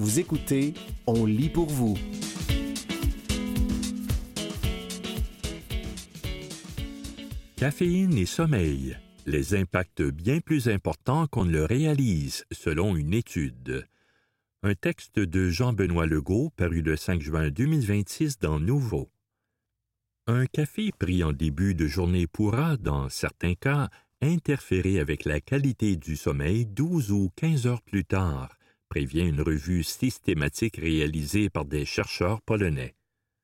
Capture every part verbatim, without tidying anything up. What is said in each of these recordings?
Vous écoutez On lit pour vous. Caféine et sommeil, les impacts bien plus importants qu'on ne le réalise, selon une étude. Un texte de Jean-Benoît Legault paru le cinq juin deux mille vingt-six dans Nouveau. Un café pris en début de journée pourra, dans certains cas, interférer avec la qualité du sommeil douze ou quinze heures plus tard, prévient une revue systématique réalisée par des chercheurs polonais.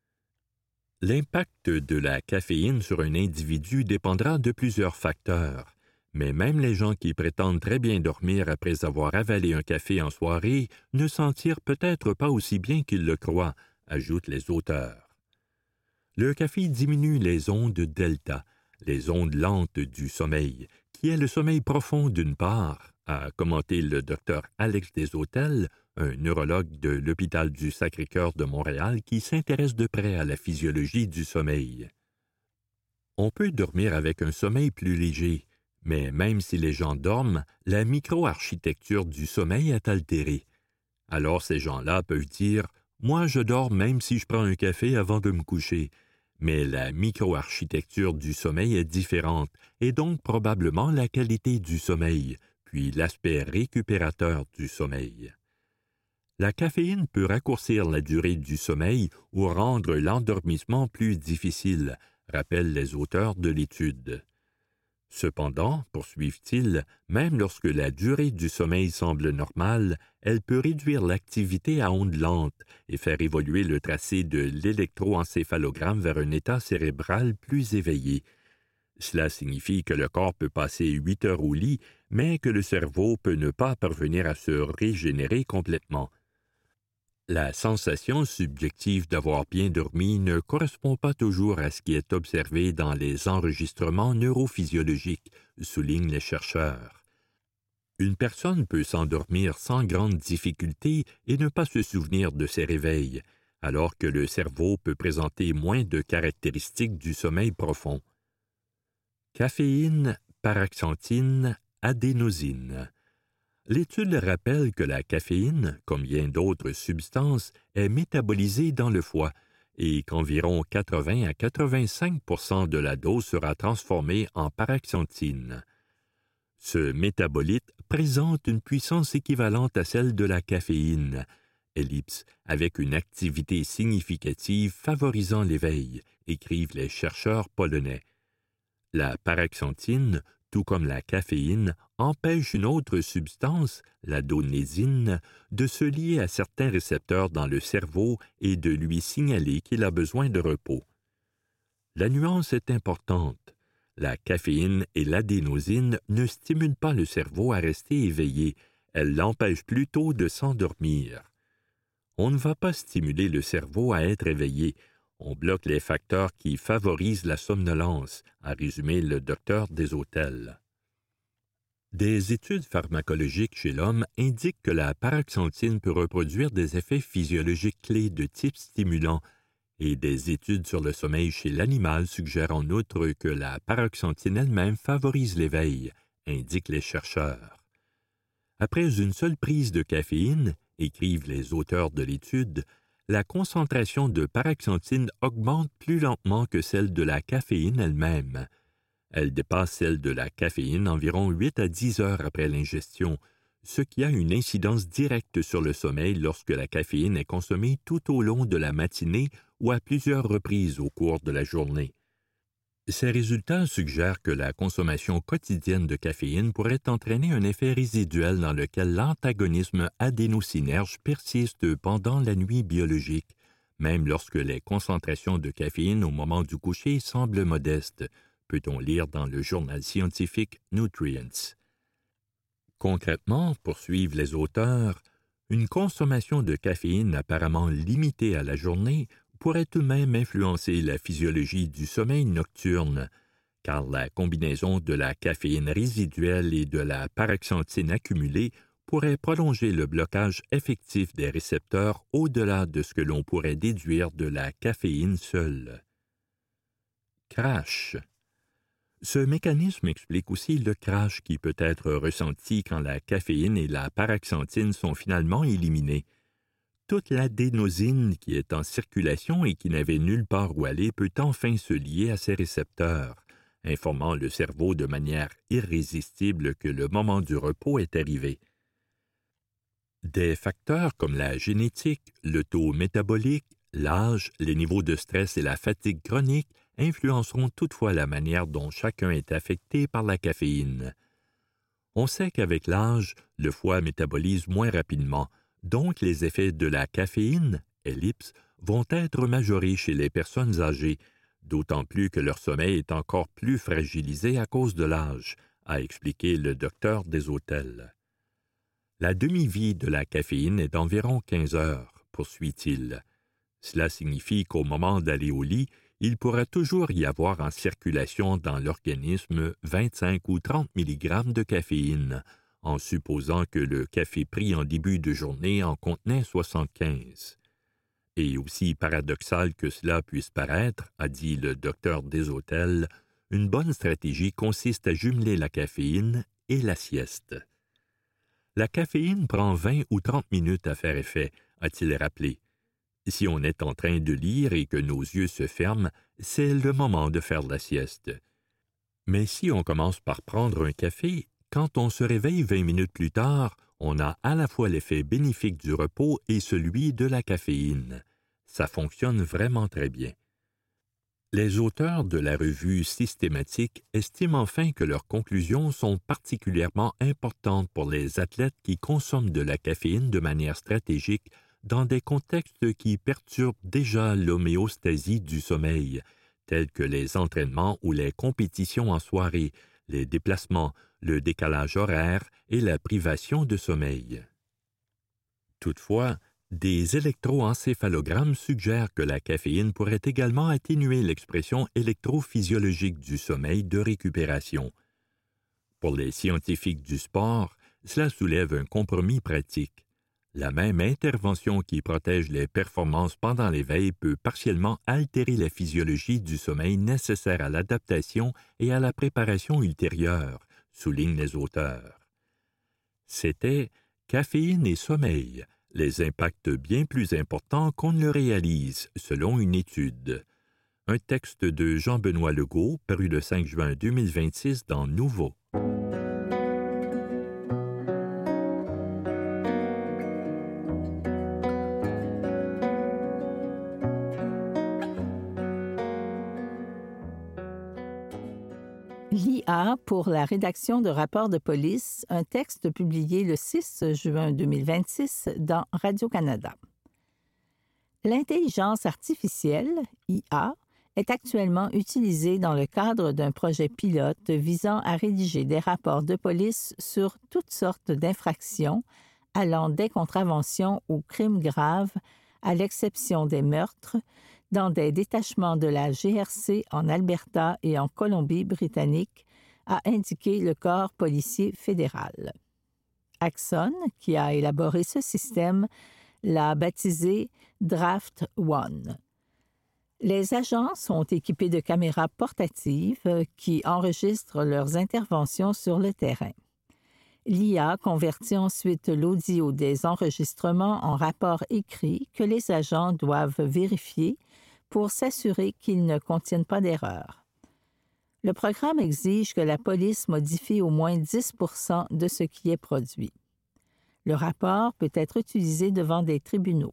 L'impact de la caféine sur un individu dépendra de plusieurs facteurs, mais même les gens qui prétendent très bien dormir après avoir avalé un café en soirée ne s'en tirent peut-être pas aussi bien qu'ils le croient, ajoutent les auteurs. Le café diminue les ondes delta, les ondes lentes du sommeil, qui est le sommeil profond d'une part, a commenté le docteur Alex Deshôtels, un neurologue de l'hôpital du Sacré-Cœur de Montréal qui s'intéresse de près à la physiologie du sommeil. On peut dormir avec un sommeil plus léger, mais même si les gens dorment, la microarchitecture du sommeil est altérée. Alors ces gens-là peuvent dire « Moi je dors même si je prends un café avant de me coucher », mais la microarchitecture du sommeil est différente et donc probablement la qualité du sommeil, puis l'aspect récupérateur du sommeil. La caféine peut raccourcir la durée du sommeil ou rendre l'endormissement plus difficile, rappellent les auteurs de l'étude. Cependant, poursuivent-ils, même lorsque la durée du sommeil semble normale, elle peut réduire l'activité à ondes lentes et faire évoluer le tracé de l'électroencéphalogramme vers un état cérébral plus éveillé. Cela signifie que le corps peut passer huit heures au lit, mais que le cerveau peut ne pas parvenir à se régénérer complètement. La sensation subjective d'avoir bien dormi ne correspond pas toujours à ce qui est observé dans les enregistrements neurophysiologiques, soulignent les chercheurs. Une personne peut s'endormir sans grande difficulté et ne pas se souvenir de ses réveils, alors que le cerveau peut présenter moins de caractéristiques du sommeil profond. Caféine, paraxanthine, adénosine. L'étude rappelle que la caféine, comme bien d'autres substances, est métabolisée dans le foie et qu'environ quatre-vingts à quatre-vingt-cinq pour cent de la dose sera transformée en paraxanthine. Ce métabolite présente une puissance équivalente à celle de la caféine, ellipse, avec une activité significative favorisant l'éveil, écrivent les chercheurs polonais. La paraxanthine, tout comme la caféine, empêche une autre substance, l'adonésine, de se lier à certains récepteurs dans le cerveau et de lui signaler qu'il a besoin de repos. La nuance est importante. La caféine et l'adénosine ne stimulent pas le cerveau à rester éveillé, elles l'empêchent plutôt de s'endormir. On ne va pas stimuler le cerveau à être éveillé, on bloque les facteurs qui favorisent la somnolence, a résumé le docteur Deshôtels. Des études pharmacologiques chez l'homme indiquent que la paraxanthine peut reproduire des effets physiologiques clés de type stimulant, et des études sur le sommeil chez l'animal suggèrent en outre que la paraxanthine elle-même favorise l'éveil, indiquent les chercheurs. Après une seule prise de caféine, écrivent les auteurs de l'étude, la concentration de paraxanthine augmente plus lentement que celle de la caféine elle-même. Elle dépasse celle de la caféine environ huit à dix heures après l'ingestion, ce qui a une incidence directe sur le sommeil lorsque la caféine est consommée tout au long de la matinée ou à plusieurs reprises au cours de la journée. Ces résultats suggèrent que la consommation quotidienne de caféine pourrait entraîner un effet résiduel dans lequel l'antagonisme adénocinerge persiste pendant la nuit biologique, même lorsque les concentrations de caféine au moment du coucher semblent modestes, peut-on lire dans le journal scientifique Nutrients. Concrètement, poursuivent les auteurs, une consommation de caféine apparemment limitée à la journée pourrait tout de même influencer la physiologie du sommeil nocturne, car la combinaison de la caféine résiduelle et de la paraxanthine accumulée pourrait prolonger le blocage effectif des récepteurs au-delà de ce que l'on pourrait déduire de la caféine seule. Crash. Ce mécanisme explique aussi le crash qui peut être ressenti quand la caféine et la paraxanthine sont finalement éliminées. Toute l'adénosine qui est en circulation et qui n'avait nulle part où aller peut enfin se lier à ses récepteurs, informant le cerveau de manière irrésistible que le moment du repos est arrivé. Des facteurs comme la génétique, le taux métabolique, l'âge, les niveaux de stress et la fatigue chronique influenceront toutefois la manière dont chacun est affecté par la caféine. On sait qu'avec l'âge, le foie métabolise moins rapidement, donc les effets de la caféine, ellipse, vont être majorés chez les personnes âgées, d'autant plus que leur sommeil est encore plus fragilisé à cause de l'âge, a expliqué le docteur Desautels. La demi-vie de la caféine est d'environ quinze heures, poursuit-il. Cela signifie qu'au moment d'aller au lit, il pourra toujours y avoir en circulation dans l'organisme vingt-cinq ou trente milligrammes de caféine, en supposant que le café pris en début de journée en contenait soixante-quinze. Et aussi paradoxal que cela puisse paraître, a dit le docteur Desautels, une bonne stratégie consiste à jumeler la caféine et la sieste. La caféine prend vingt ou trente minutes à faire effet, a-t-il rappelé. Si on est en train de lire et que nos yeux se ferment, c'est le moment de faire la sieste. Mais si on commence par prendre un café, quand on se réveille vingt minutes plus tard, on a à la fois l'effet bénéfique du repos et celui de la caféine. Ça fonctionne vraiment très bien. Les auteurs de la revue Systématique estiment enfin que leurs conclusions sont particulièrement importantes pour les athlètes qui consomment de la caféine de manière stratégique dans des contextes qui perturbent déjà l'homéostasie du sommeil, tels que les entraînements ou les compétitions en soirée, les déplacements, le décalage horaire et la privation de sommeil. Toutefois, des électroencéphalogrammes suggèrent que la caféine pourrait également atténuer l'expression électrophysiologique du sommeil de récupération. Pour les scientifiques du sport, cela soulève un compromis pratique. La même intervention qui protège les performances pendant l'éveil peut partiellement altérer la physiologie du sommeil nécessaire à l'adaptation et à la préparation ultérieure, soulignent les auteurs. C'était « Caféine et sommeil », les impacts bien plus importants qu'on ne le réalise, selon une étude. Un texte de Jean-Benoît Legault, paru le cinq juin deux mille vingt-six dans Nouveau. L'I A pour la rédaction de rapports de police, un texte publié le six juin deux mille vingt-six dans Radio-Canada. L'intelligence artificielle, I A, est actuellement utilisée dans le cadre d'un projet pilote visant à rédiger des rapports de police sur toutes sortes d'infractions, allant des contraventions aux crimes graves, à l'exception des meurtres, dans des détachements de la G R C en Alberta et en Colombie-Britannique, a indiqué le corps policier fédéral. Axon, qui a élaboré ce système, l'a baptisé Draft One. Les agents sont équipés de caméras portatives qui enregistrent leurs interventions sur le terrain. L'I A convertit ensuite l'audio des enregistrements en rapports écrits que les agents doivent vérifier pour s'assurer qu'ils ne contiennent pas d'erreurs. Le programme exige que la police modifie au moins dix pour cent de ce qui est produit. Le rapport peut être utilisé devant des tribunaux.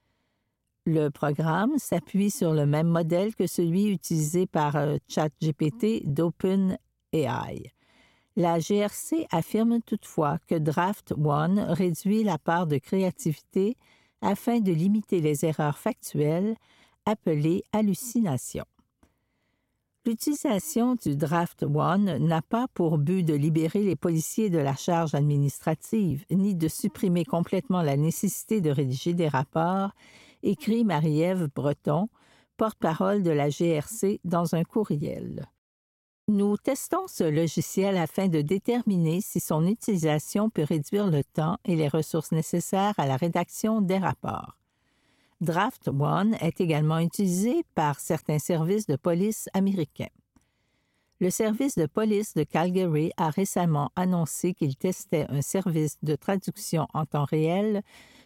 Le programme s'appuie sur le même modèle que celui utilisé par euh, ChatGPT d'OpenAI. La G R C affirme toutefois que Draft One réduit la part de créativité afin de limiter les erreurs factuelles appelées hallucinations. L'utilisation du Draft One n'a pas pour but de libérer les policiers de la charge administrative ni de supprimer complètement la nécessité de rédiger des rapports, écrit Marie-Ève Breton, porte-parole de la G R C dans un courriel. Nous testons ce logiciel afin de déterminer si son utilisation peut réduire le temps et les ressources nécessaires à la rédaction des rapports. Draft One est également utilisé par certains services de police américains. Le service de police de Calgary a récemment annoncé qu'il testait un service de traduction en temps réel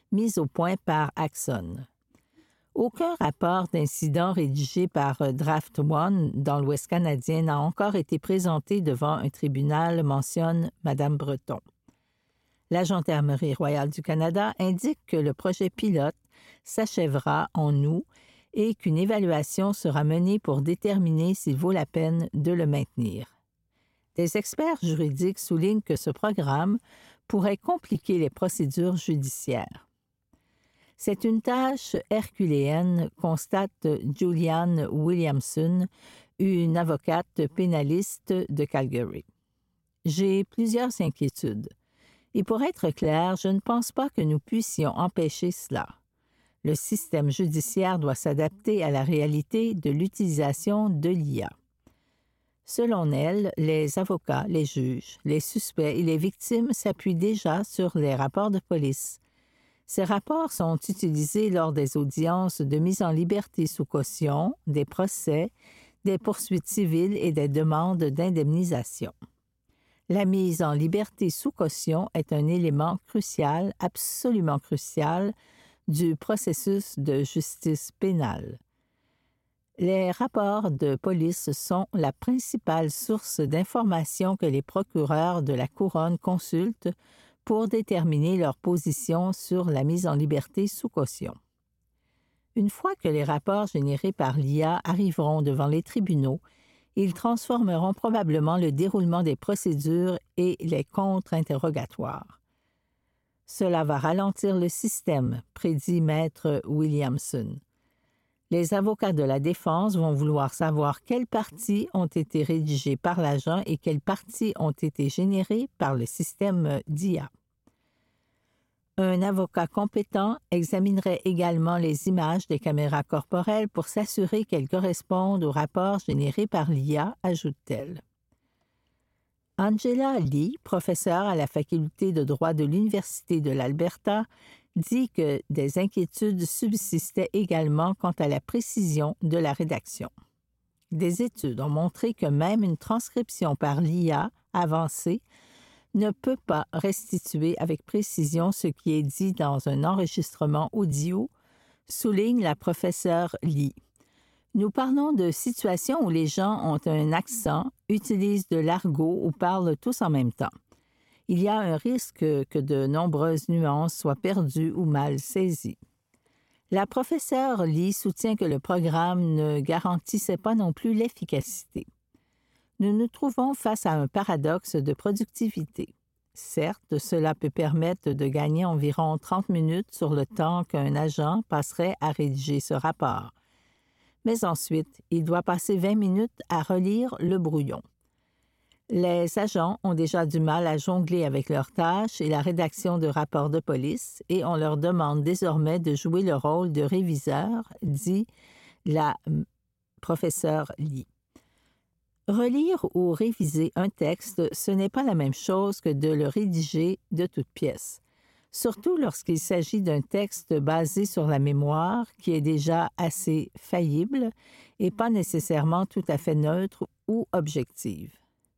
mise au point par Axon. Aucun rapport d'incident rédigé par Draft One dans l'Ouest canadien n'a encore été présenté devant un tribunal, mentionne Mme Breton. La Gendarmerie royale du Canada indique que le projet pilote s'achèvera en août et qu'une évaluation sera menée pour déterminer s'il vaut la peine de le maintenir. Des experts juridiques soulignent que ce programme pourrait compliquer les procédures judiciaires. C'est une tâche herculéenne, constate Julianne Williamson, une avocate pénaliste de Calgary. J'ai plusieurs inquiétudes. Et pour être clair, je ne pense pas que nous puissions empêcher cela. Le système judiciaire doit s'adapter à la réalité de l'utilisation de l'I A. Selon elle, les avocats, les juges, les suspects et les victimes s'appuient déjà sur les rapports de police. Ces rapports sont utilisés lors des audiences de mise en liberté sous caution, des procès, des poursuites civiles et des demandes d'indemnisation. La mise en liberté sous caution est un élément crucial, absolument crucial, du processus de justice pénale. Les rapports de police sont la principale source d'informations que les procureurs de la Couronne consultent pour déterminer leur position sur la mise en liberté sous caution. Une fois que les rapports générés par l'I A arriveront devant les tribunaux, ils transformeront probablement le déroulement des procédures et les contre-interrogatoires. Cela va ralentir le système, prédit Maître Williamson. Les avocats de la défense vont vouloir savoir quelles parties ont été rédigées par l'agent et quelles parties ont été générées par le système d'I A. Un avocat compétent examinerait également les images des caméras corporelles pour s'assurer qu'elles correspondent aux rapports générés par l'I A, ajoute-t-elle. Angela Lee, professeure à la faculté de droit de l'Université de l'Alberta, dit que des inquiétudes subsistaient également quant à la précision de la rédaction. Des études ont montré que même une transcription par l'I A avancée ne peut pas restituer avec précision ce qui est dit dans un enregistrement audio, souligne la professeure Lee. Nous parlons de situations où les gens ont un accent, utilisent de l'argot ou parlent tous en même temps. Il y a un risque que de nombreuses nuances soient perdues ou mal saisies. La professeure Lee soutient que le programme ne garantissait pas non plus l'efficacité. Nous nous trouvons face à un paradoxe de productivité. Certes, cela peut permettre de gagner environ trente minutes sur le temps qu'un agent passerait à rédiger ce rapport. Mais ensuite, il doit passer vingt minutes à relire le brouillon. Les agents ont déjà du mal à jongler avec leurs tâches et la rédaction de rapports de police et on leur demande désormais de jouer le rôle de réviseur, dit la professeure Lee. Relire ou réviser un texte, ce n'est pas la même chose que de le rédiger de toutes pièces, surtout lorsqu'il s'agit d'un texte basé sur la mémoire qui est déjà assez faillible et pas nécessairement tout à fait neutre ou objective.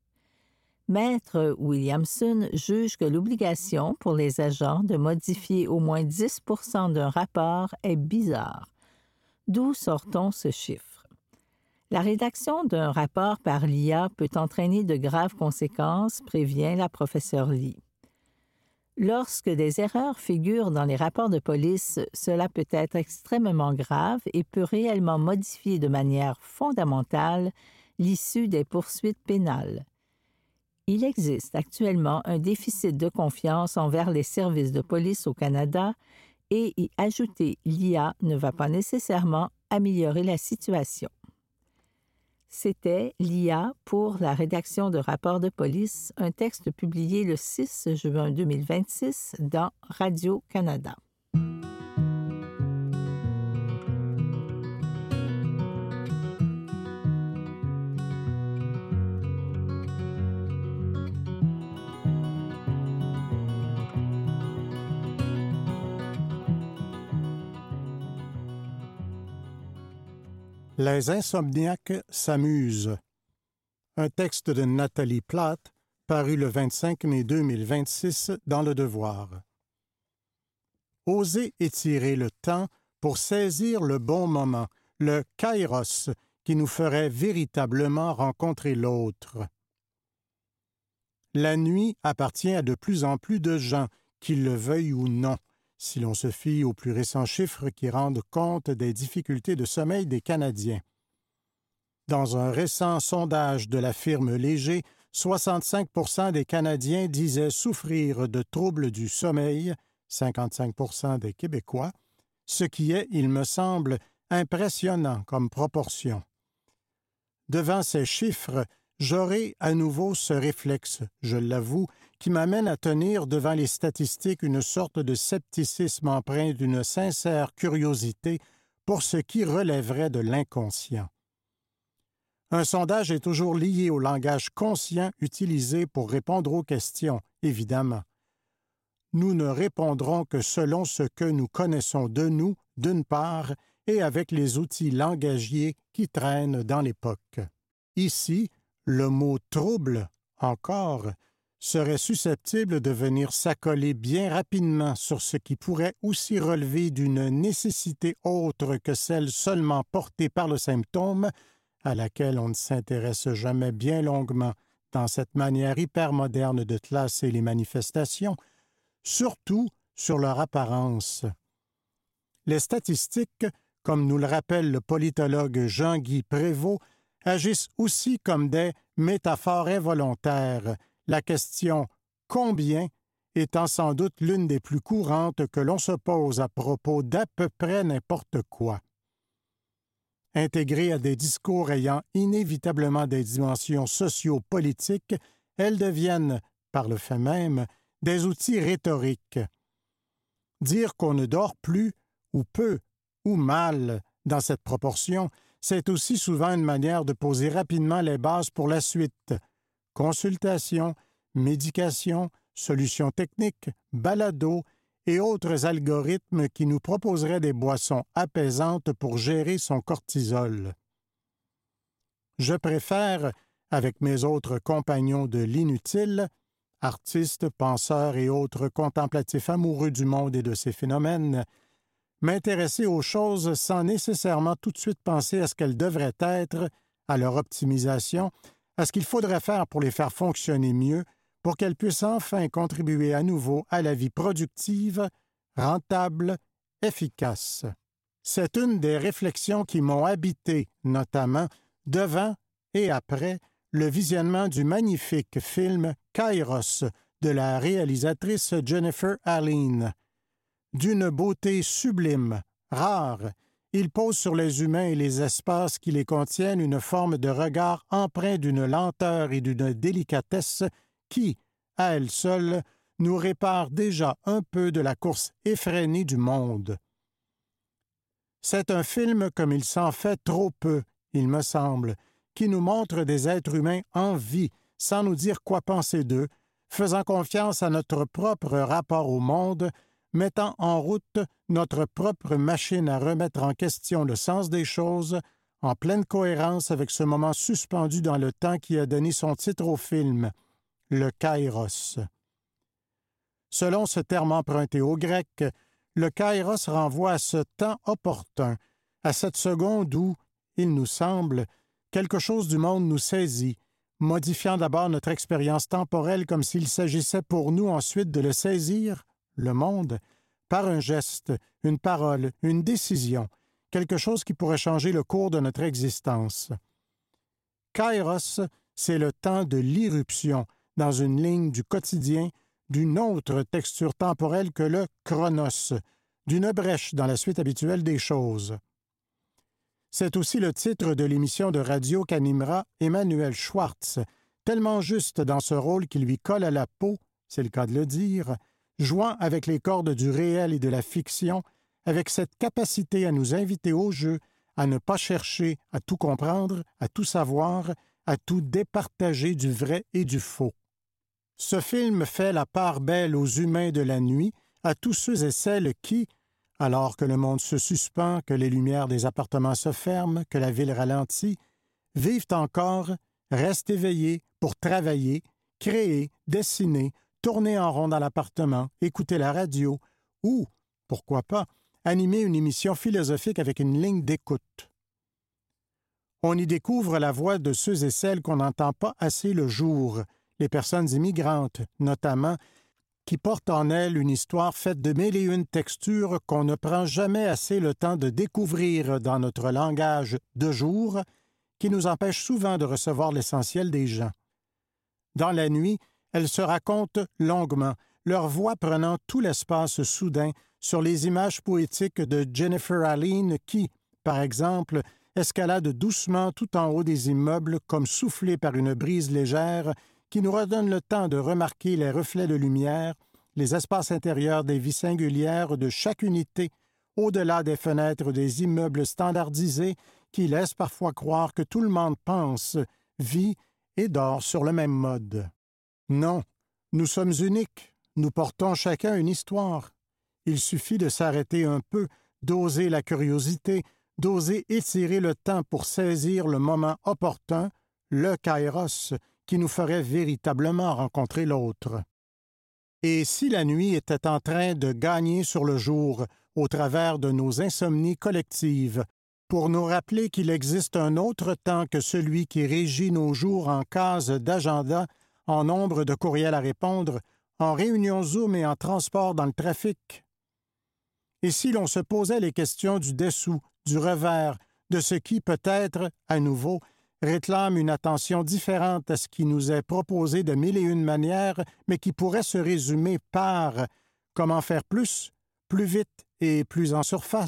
Maître Williamson juge que l'obligation pour les agents de modifier au moins dix pour cent d'un rapport est bizarre. D'où sort-on ce chiffre? La rédaction d'un rapport par l'I A peut entraîner de graves conséquences, prévient la professeure Lee. Lorsque des erreurs figurent dans les rapports de police, cela peut être extrêmement grave et peut réellement modifier de manière fondamentale l'issue des poursuites pénales. Il existe actuellement un déficit de confiance envers les services de police au Canada et y ajouter l'I A ne va pas nécessairement améliorer la situation. C'était l'I A pour la rédaction de rapports de police, un texte publié le six juin deux mille vingt-six dans Radio-Canada. Les insomniaques s'amusent. Un texte de Nathalie Platt, paru le vingt-cinq mai deux mille vingt-six dans Le Devoir. oser étirer le temps pour saisir le bon moment, le kairos, qui nous ferait véritablement rencontrer l'autre. La nuit appartient à de plus en plus de gens, qu'ils le veuillent ou non, si l'on se fie aux plus récents chiffres qui rendent compte des difficultés de sommeil des Canadiens. Dans un récent sondage de la firme Léger, soixante-cinq pour cent des Canadiens disaient souffrir de troubles du sommeil, cinquante-cinq pour cent des Québécois, ce qui est, il me semble, impressionnant comme proportion. Devant ces chiffres, j'aurai à nouveau ce réflexe, je l'avoue, qui m'amène à tenir devant les statistiques une sorte de scepticisme empreint d'une sincère curiosité pour ce qui relèverait de l'inconscient. Un sondage est toujours lié au langage conscient utilisé pour répondre aux questions, évidemment. Nous ne répondrons que selon ce que nous connaissons de nous, d'une part, et avec les outils langagiers qui traînent dans l'époque. Ici, le mot « trouble », encore, serait susceptible de venir s'accoler bien rapidement sur ce qui pourrait aussi relever d'une nécessité autre que celle seulement portée par le symptôme, à laquelle on ne s'intéresse jamais bien longuement dans cette manière hypermoderne de classer les manifestations, surtout sur leur apparence. Les statistiques, comme nous le rappelle le politologue Jean-Guy Prévost, agissent aussi comme des métaphores involontaires, la question « combien » étant sans doute l'une des plus courantes que l'on se pose à propos d'à peu près n'importe quoi. Intégrées à des discours ayant inévitablement des dimensions socio-politiques, elles deviennent, par le fait même, des outils rhétoriques. Dire qu'on ne dort plus, ou peu, ou mal, dans cette proportion, c'est aussi souvent une manière de poser rapidement les bases pour la suite. Consultation, médication, solutions techniques, balado et autres algorithmes qui nous proposeraient des boissons apaisantes pour gérer son cortisol. Je préfère, avec mes autres compagnons de l'inutile, artistes, penseurs et autres contemplatifs amoureux du monde et de ses phénomènes, m'intéresser aux choses sans nécessairement tout de suite penser à ce qu'elles devraient être, à leur optimisation, à ce qu'il faudrait faire pour les faire fonctionner mieux, pour qu'elles puissent enfin contribuer à nouveau à la vie productive, rentable, efficace. C'est une des réflexions qui m'ont habité, notamment devant et après le visionnement du magnifique film Kairos de la réalisatrice Jennifer Allen. D'une beauté sublime, rare, il pose sur les humains et les espaces qui les contiennent une forme de regard empreint d'une lenteur et d'une délicatesse qui, à elle seule, nous répare déjà un peu de la course effrénée du monde. C'est un film comme il s'en fait trop peu, il me semble, qui nous montre des êtres humains en vie, sans nous dire quoi penser d'eux, faisant confiance à notre propre rapport au monde, mettant en route notre propre machine à remettre en question le sens des choses, en pleine cohérence avec ce moment suspendu dans le temps qui a donné son titre au film, le kairos. Selon ce terme emprunté au grec, le kairos renvoie à ce temps opportun, à cette seconde où, il nous semble, quelque chose du monde nous saisit, modifiant d'abord notre expérience temporelle comme s'il s'agissait pour nous ensuite de le saisir, le monde, par un geste, une parole, une décision, quelque chose qui pourrait changer le cours de notre existence. Kairos, c'est le temps de l'irruption, dans une ligne du quotidien, d'une autre texture temporelle que le chronos, d'une brèche dans la suite habituelle des choses. C'est aussi le titre de l'émission de radio qu'animera Emmanuel Schwartz, tellement juste dans ce rôle qui lui colle à la peau, c'est le cas de le dire, jouant avec les cordes du réel et de la fiction, avec cette capacité à nous inviter au jeu, à ne pas chercher à tout comprendre, à tout savoir, à tout départager du vrai et du faux. Ce film fait la part belle aux humains de la nuit, à tous ceux et celles qui, alors que le monde se suspend, que les lumières des appartements se ferment, que la ville ralentit, vivent encore, restent éveillés pour travailler, créer, dessiner, tourner en rond dans l'appartement, écouter la radio ou, pourquoi pas, animer une émission philosophique avec une ligne d'écoute. On y découvre la voix de ceux et celles qu'on n'entend pas assez le jour, les personnes immigrantes, notamment, qui portent en elles une histoire faite de mille et une textures qu'on ne prend jamais assez le temps de découvrir dans notre langage de jour, qui nous empêche souvent de recevoir l'essentiel des gens. Dans la nuit, elles se racontent longuement, leur voix prenant tout l'espace soudain sur les images poétiques de Jennifer Allen qui, par exemple, escalade doucement tout en haut des immeubles comme soufflée par une brise légère qui nous redonne le temps de remarquer les reflets de lumière, les espaces intérieurs des vies singulières de chaque unité, au-delà des fenêtres des immeubles standardisés qui laissent parfois croire que tout le monde pense, vit et dort sur le même mode. Non, nous sommes uniques, nous portons chacun une histoire. Il suffit de s'arrêter un peu, d'oser la curiosité, d'oser étirer le temps pour saisir le moment opportun, le kairos, qui nous ferait véritablement rencontrer l'autre. Et si la nuit était en train de gagner sur le jour au travers de nos insomnies collectives, pour nous rappeler qu'il existe un autre temps que celui qui régit nos jours en cases d'agenda, en nombre de courriels à répondre, en réunions Zoom et en transport dans le trafic? Et si l'on se posait les questions du dessous, du revers, de ce qui, peut-être, à nouveau, réclame une attention différente à ce qui nous est proposé de mille et une manières, mais qui pourrait se résumer par « comment faire plus, plus vite et plus en surface ».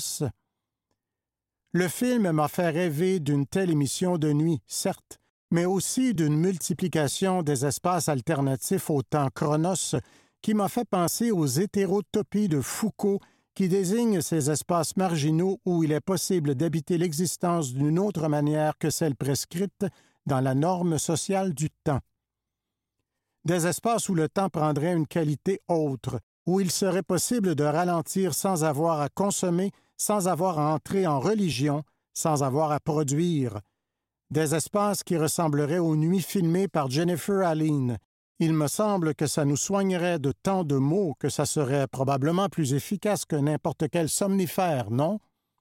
Le film m'a fait rêver d'une telle émission de nuit, certes, mais aussi d'une multiplication des espaces alternatifs au temps chronos qui m'a fait penser aux hétérotopies de Foucault qui désignent ces espaces marginaux où il est possible d'habiter l'existence d'une autre manière que celle prescrite dans la norme sociale du temps. Des espaces où le temps prendrait une qualité autre, où il serait possible de ralentir sans avoir à consommer, sans avoir à entrer en religion, sans avoir à produire. Des espaces qui ressembleraient aux nuits filmées par Jennifer Allen. Il me semble que ça nous soignerait de tant de maux que ça serait probablement plus efficace que n'importe quel somnifère, non?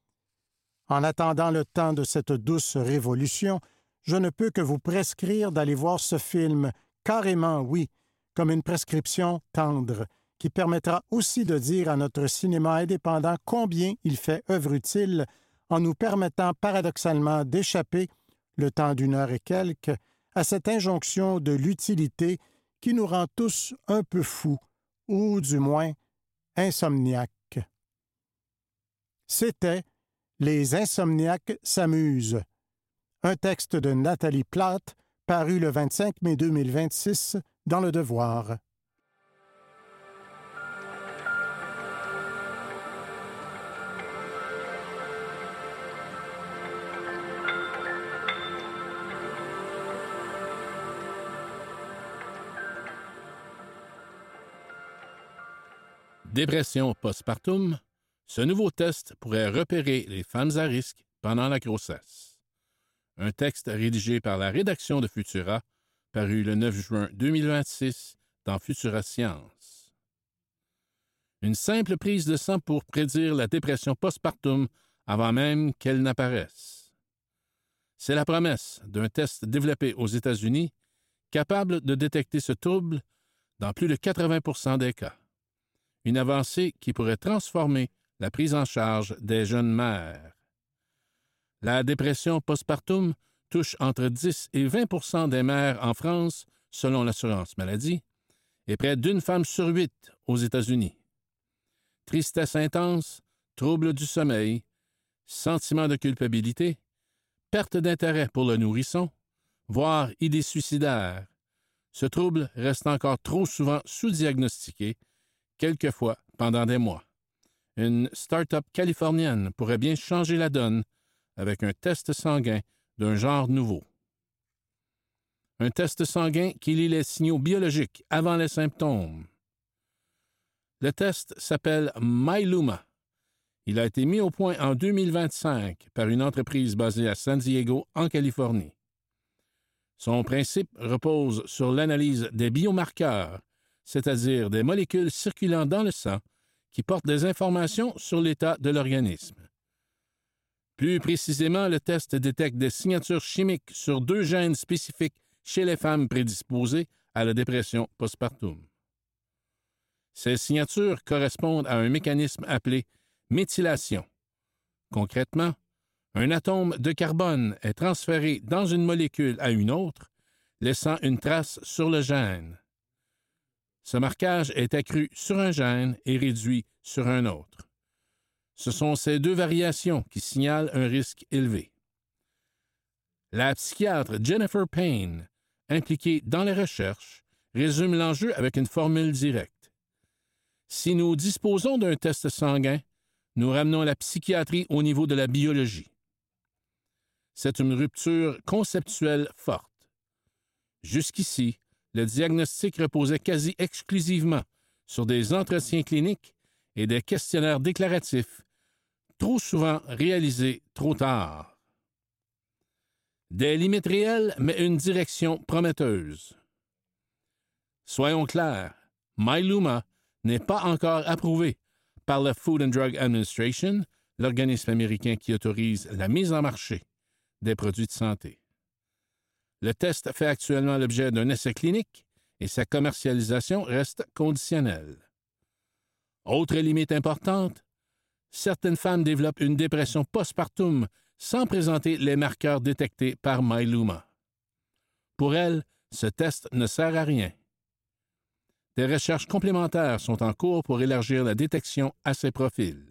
En attendant le temps de cette douce révolution, je ne peux que vous prescrire d'aller voir ce film, carrément oui, comme une prescription tendre, qui permettra aussi de dire à notre cinéma indépendant combien il fait œuvre utile en nous permettant paradoxalement d'échapper, le temps d'une heure et quelques, à cette injonction de l'utilité qui nous rend tous un peu fous, ou du moins insomniaques. C'était « Les insomniaques s'amusent », un texte de Nathalie Platt, paru le vingt-cinq mai deux mille vingt-six dans Le Devoir. Dépression postpartum, ce nouveau test pourrait repérer les femmes à risque pendant la grossesse. Un texte rédigé par la rédaction de Futura, paru le neuf juin deux mille vingt-six dans Futura Science. Une simple prise de sang pour prédire la dépression postpartum avant même qu'elle n'apparaisse. C'est la promesse d'un test développé aux États-Unis capable de détecter ce trouble dans plus de quatre-vingts pour cent des cas. Une avancée qui pourrait transformer la prise en charge des jeunes mères. La dépression postpartum touche entre dix et vingt pour cent des mères en France, selon l'assurance maladie, et près d'une femme sur huit aux États-Unis. Tristesse intense, troubles du sommeil, sentiment de culpabilité, perte d'intérêt pour le nourrisson, voire idées suicidaires. Ce trouble reste encore trop souvent sous-diagnostiqué, quelquefois pendant des mois. Une start-up californienne pourrait bien changer la donne avec un test sanguin d'un genre nouveau. Un test sanguin qui lit les signaux biologiques avant les symptômes. Le test s'appelle MyLuma. Il a été mis au point en deux mille vingt-cinq par une entreprise basée à San Diego, en Californie. Son principe repose sur l'analyse des biomarqueurs, c'est-à-dire des molécules circulant dans le sang qui portent des informations sur l'état de l'organisme. Plus précisément, le test détecte des signatures chimiques sur deux gènes spécifiques chez les femmes prédisposées à la dépression postpartum. Ces signatures correspondent à un mécanisme appelé méthylation. Concrètement, un atome de carbone est transféré dans une molécule à une autre, laissant une trace sur le gène. Ce marquage est accru sur un gène et réduit sur un autre. Ce sont ces deux variations qui signalent un risque élevé. La psychiatre Jennifer Payne, impliquée dans les recherches, résume l'enjeu avec une formule directe. Si nous disposons d'un test sanguin, nous ramenons la psychiatrie au niveau de la biologie. C'est une rupture conceptuelle forte. Jusqu'ici, le diagnostic reposait quasi exclusivement sur des entretiens cliniques et des questionnaires déclaratifs, trop souvent réalisés trop tard. Des limites réelles, mais une direction prometteuse. Soyons clairs, MyLuma n'est pas encore approuvé par la Food and Drug Administration, l'organisme américain qui autorise la mise en marché des produits de santé. Le test fait actuellement l'objet d'un essai clinique et sa commercialisation reste conditionnelle. Autre limite importante, certaines femmes développent une dépression postpartum sans présenter les marqueurs détectés par MyLuma. Pour elles, ce test ne sert à rien. Des recherches complémentaires sont en cours pour élargir la détection à ces profils.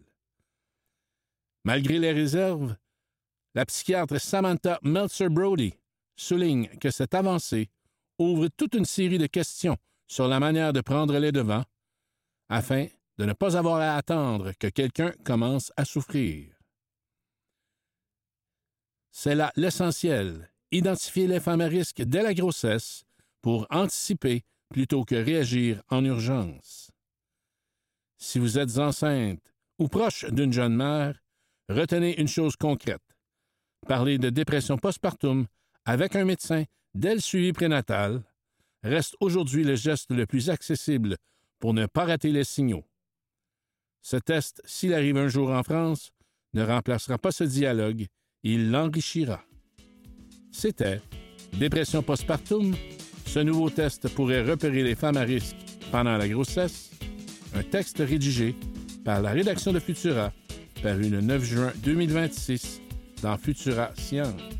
Malgré les réserves, la psychiatre Samantha Meltzer-Brody souligne que cette avancée ouvre toute une série de questions sur la manière de prendre les devants afin de ne pas avoir à attendre que quelqu'un commence à souffrir. C'est là l'essentiel, identifier les femmes à risque dès la grossesse pour anticiper plutôt que réagir en urgence. Si vous êtes enceinte ou proche d'une jeune mère, retenez une chose concrète. Parler de dépression postpartum avec un médecin dès le suivi prénatal reste aujourd'hui le geste le plus accessible pour ne pas rater les signaux. Ce test, s'il arrive un jour en France, ne remplacera pas ce dialogue, il l'enrichira. C'était Dépression postpartum. Ce nouveau test pourrait repérer les femmes à risque pendant la grossesse. Un texte rédigé par la rédaction de Futura, paru le neuf juin deux mille vingt-six dans Futura Science.